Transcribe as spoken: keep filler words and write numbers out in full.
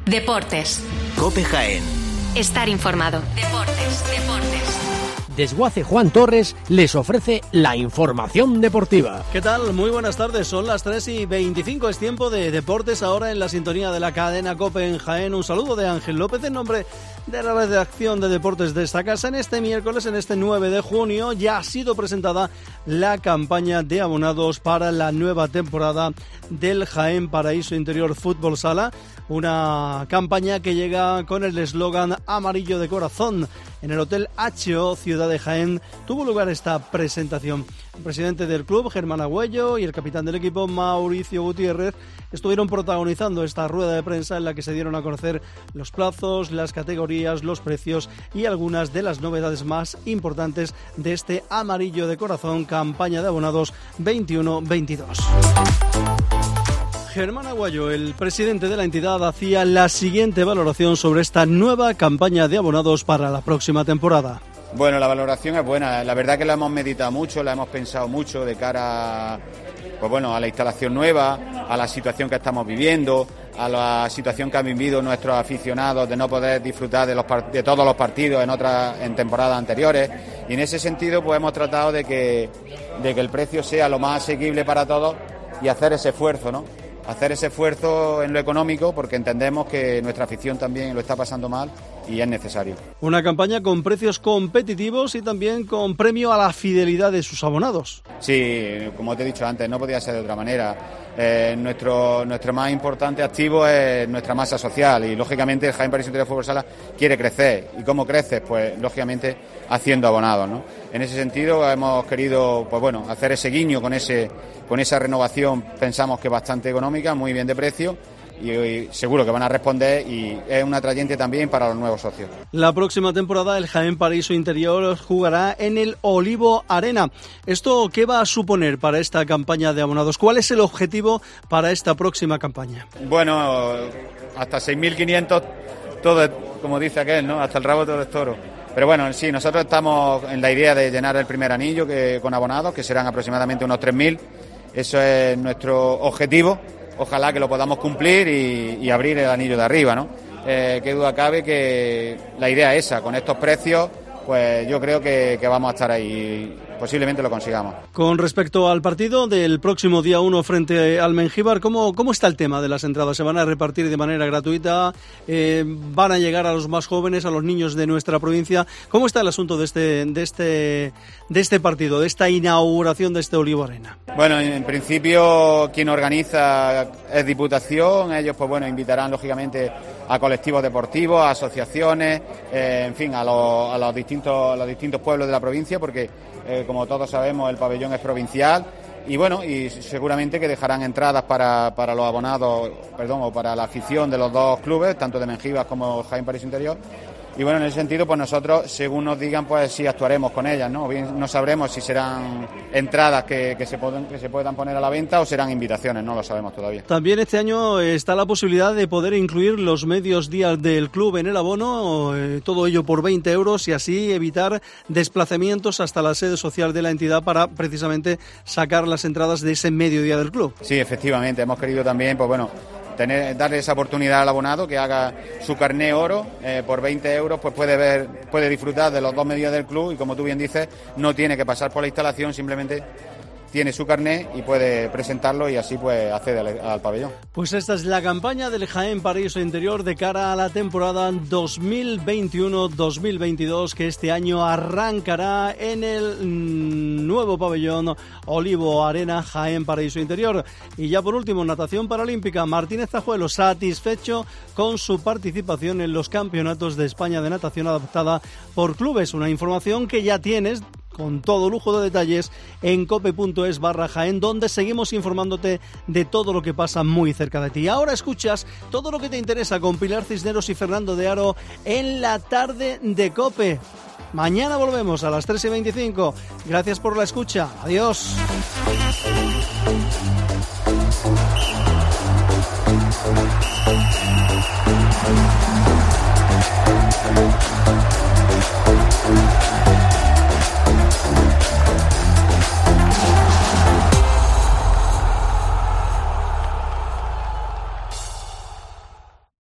Deportes. COPE Jaén. Estar informado. Deportes, deportes. Desguace Juan Torres les ofrece la información deportiva. ¿Qué tal? Muy buenas tardes, son las tres y veinticinco, es tiempo de deportes ahora en la sintonía de la cadena COPE en Jaén. Un saludo de Ángel López en nombre de la redacción de deportes de esta casa. En este miércoles, en este nueve de junio, ya ha sido presentada la campaña de abonados para la nueva temporada del Jaén Paraíso Interior Fútbol Sala. Una campaña que llega con el eslogan amarillo de corazón. En el Hotel H O Ciudad de Jaén tuvo lugar esta presentación. El presidente del club, Germán Agüello, y el capitán del equipo, Mauricio Gutiérrez, estuvieron protagonizando esta rueda de prensa en la que se dieron a conocer los plazos, las categorías, los precios y algunas de las novedades más importantes de este amarillo de corazón campaña de abonados veintiuno veintidós. Germán Agüello, el presidente de la entidad, hacía la siguiente valoración sobre esta nueva campaña de abonados para la próxima temporada. Bueno, la valoración es buena. La verdad que la hemos meditado mucho, la hemos pensado mucho de cara a, pues bueno, a la instalación nueva, a la situación que estamos viviendo, a la situación que han vivido nuestros aficionados de no poder disfrutar de, los, de todos los partidos en otras en temporadas anteriores. Y en ese sentido, pues hemos tratado de que, de que el precio sea lo más asequible para todos y hacer ese esfuerzo, ¿no? Hacer ese esfuerzo en lo económico porque entendemos que nuestra afición también lo está pasando mal y es necesario. Una campaña con precios competitivos y también con premio a la fidelidad de sus abonados. Sí, como te he dicho antes, no podía ser de otra manera. Eh, nuestro, nuestro más importante activo es nuestra masa social y lógicamente el Jaén Paraíso Interior Fútbol Sala quiere crecer. ¿Y cómo creces? Pues lógicamente haciendo abonados, ¿no? En ese sentido hemos querido, pues bueno, hacer ese guiño con ese con esa renovación, pensamos que bastante económica, muy bien de precio. Y, y seguro que van a responder y es un atrayente también para los nuevos socios. La próxima temporada el Jaén Paraíso Interior jugará en el Olivo Arena. ¿Esto qué va a suponer para esta campaña de abonados? ¿Cuál es el objetivo para esta próxima campaña? Bueno, hasta seis mil quinientos, todo, como dice aquel, ¿no? Hasta el rabo todo es toro. Pero bueno, sí, nosotros estamos en la idea de llenar el primer anillo que, con abonados, que serán aproximadamente unos tres mil. Eso es nuestro objetivo. Ojalá que lo podamos cumplir y, y abrir el anillo de arriba, ¿no? Eh, qué duda cabe que la idea es esa, con estos precios, pues yo creo que, que vamos a estar ahí, posiblemente lo consigamos. Con respecto al partido del próximo día uno frente al Mengíbar, ¿cómo, cómo está el tema de las entradas? ¿Se van a repartir de manera gratuita? Eh, ¿Van a llegar a los más jóvenes, a los niños de nuestra provincia? ¿Cómo está el asunto de este, de este, de este partido, de esta inauguración de este Olivo Arena? Bueno, en principio quien organiza es Diputación, ellos pues bueno invitarán lógicamente a colectivos deportivos, a asociaciones, eh, en fin, a los, a los distintos, a los distintos pueblos de la provincia, porque eh, como todos sabemos el pabellón es provincial y bueno, y seguramente que dejarán entradas para, para los abonados, perdón, o para la afición de los dos clubes, tanto de Mengíbar como Jaén Paraíso Interior. Y bueno, en ese sentido, pues nosotros, según nos digan, pues sí actuaremos con ellas, ¿no? Bien, no sabremos si serán entradas que, que, se pueden, que se puedan poner a la venta o serán invitaciones, no lo sabemos todavía. También este año está la posibilidad de poder incluir los medios días del club en el abono, eh, todo ello por veinte euros y así evitar desplazamientos hasta la sede social de la entidad para precisamente sacar las entradas de ese mediodía del club. Sí, efectivamente, hemos querido también, pues bueno, Tener, darle esa oportunidad al abonado que haga su carné oro eh, por veinte euros, pues puede ver, puede disfrutar de los dos medios del club y como tú bien dices, no tiene que pasar por la instalación, simplemente tiene su carné y puede presentarlo y así pues accede al, al pabellón. Pues esta es la campaña del Jaén Paraíso Interior de cara a la temporada dos mil veintiuno dos mil veintidós que este año arrancará en el mmm, nuevo pabellón Olivo Arena Jaén Paraíso Interior. Y ya por último, natación paralímpica. Martínez Zajuelo satisfecho con su participación en los campeonatos de España de natación adaptada por clubes. Una información que ya tienes con todo lujo de detalles en cope.es barra Jaén, donde seguimos informándote de todo lo que pasa muy cerca de ti. Ahora escuchas todo lo que te interesa con Pilar Cisneros y Fernando de Aro en la tarde de COPE. Mañana volvemos a las tres y veinticinco. Gracias por la escucha. Adiós. We'll be right back.